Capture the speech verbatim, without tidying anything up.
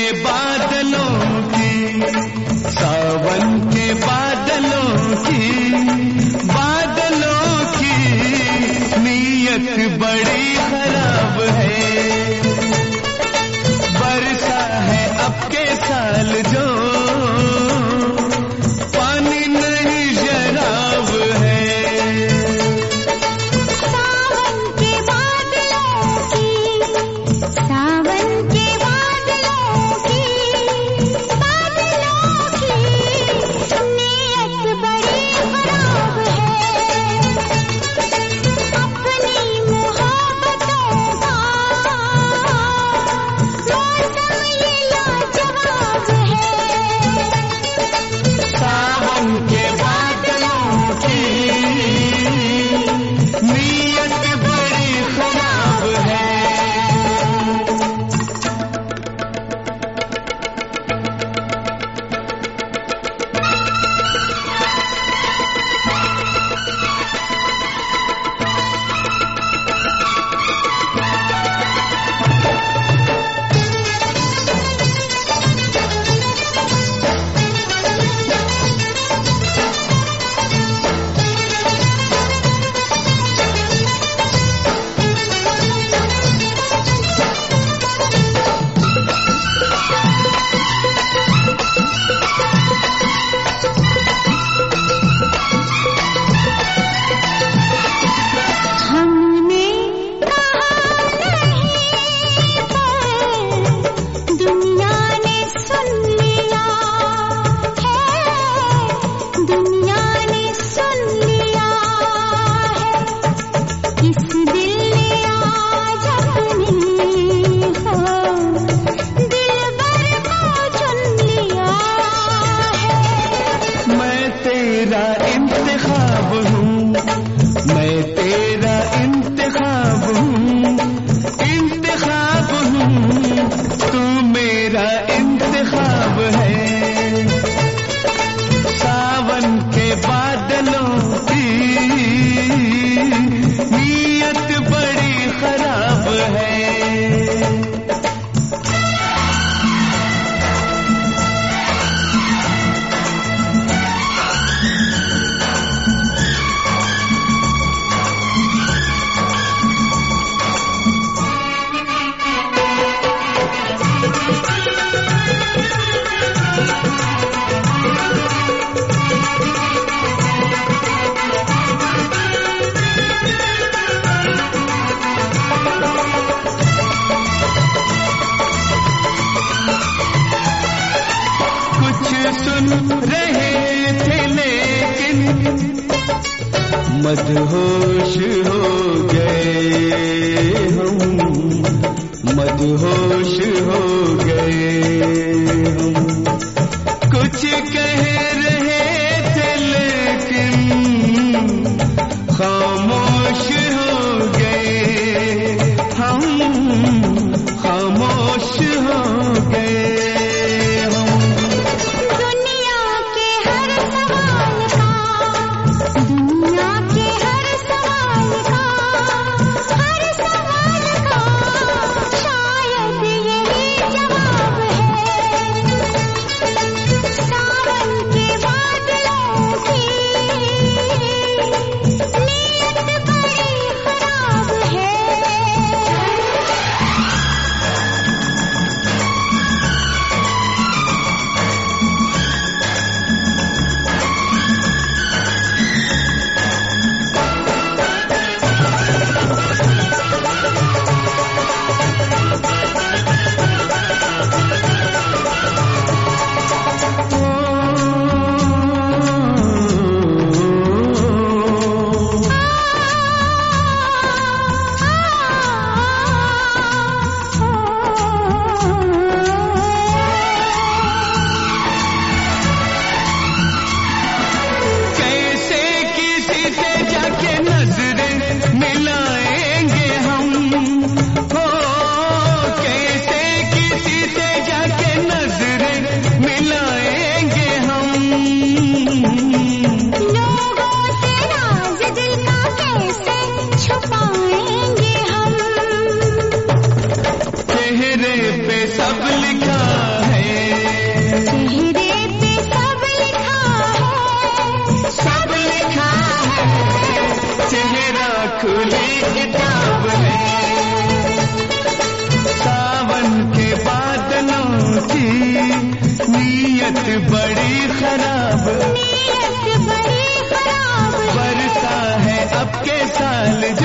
के बादलों की, सावन के बादलों की, बादलों की नीयत बड़ी खराब है। बरसा है अब के साल जो पानी नहीं शराब है। सावन के बादलों की, सावन के बादलों की, बादलों की नीयत बड़ी खराब है। अपनी मोहब्बतों का मौसम ये लाजवाब है। सावन के बादलों की नीयत बड़ी खराब है। हमने कहा नहीं पर दुनिया ने सुन लिया है, दुनिया ने सुन लिया है। इस दिल ने आज अपनी हो दिलबर को चुन लिया है। मैं तेरा इंतखाब हूँ, मैं तेरा इंतखाब हूँ, इंतखाब हूँ, तू मेरा इंतखाब है। सावन के बादलों की नीयत बड़ी खराब है। कुछ सुन रहे थे लेकिन मदहोश हो गए हम, मदहोश हो गए हम। कुछ कह रहे थे लेकिन खामोश हो गए हम, खामोश हो गए हम। दुनिया के हर सवाल का, दुनिया के हर सवाल का, हर सवाल का शायद यही जवाब है। नीयत बड़ी खराब, नीयत बड़ी खराब, बरसा है अब के साल